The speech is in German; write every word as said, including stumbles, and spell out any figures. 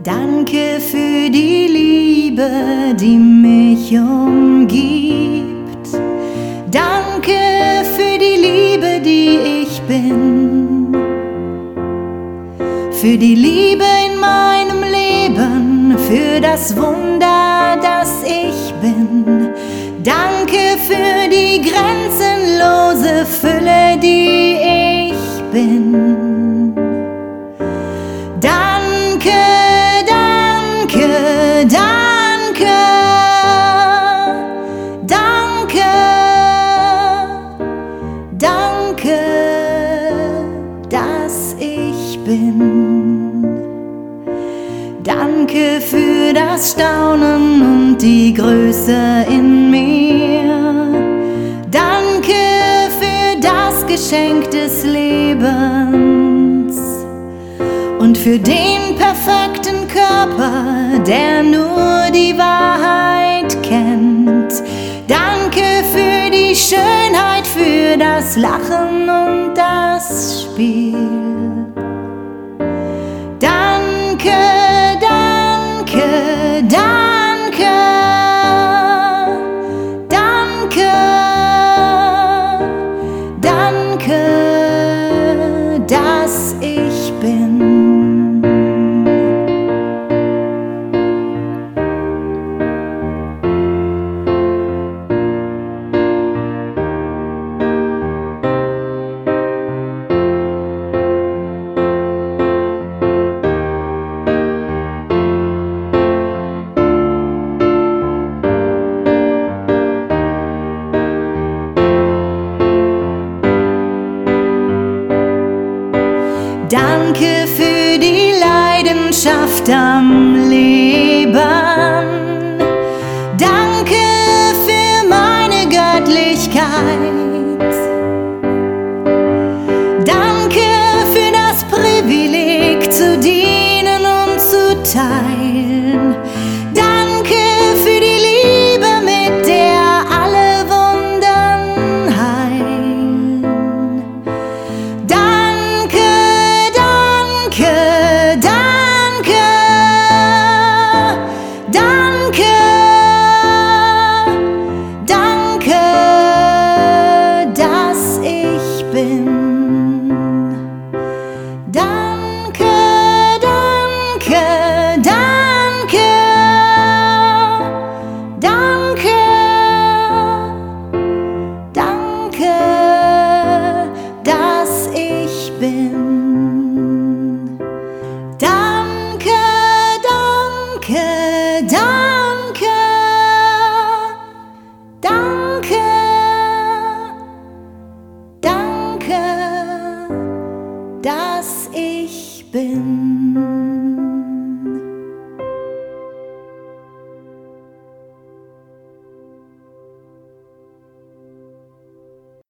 Danke für die Liebe, die mich umgibt. Danke für die Liebe, die ich bin. Für die Liebe in meinem Leben, für das Wunder, das ich bin. Danke für die grenzenlose Fülle, die ich bin. Danke, danke, danke, danke, danke, dass ich bin. Danke für das Staunen und die Größe in mir. Danke für das Geschenk des Lebens und für den perfekten Körper, der nur die Wahrheit kennt. Danke für die Schönheit, für das Lachen und das Spiel. Danke, danke, danke, danke, danke, dass ich bin. Danke für die Leidenschaft am Leben. Danke für meine Göttlichkeit. Danke für das Privileg zu dienen und zu teilen. Danke für die Liebe, mit der alle Wunden heilen. Danke, danke, danke, dass ich bin. Danke, danke, danke, danke, danke, dass ich bin. Danke, danke, danke, danke, danke, dass ich bin.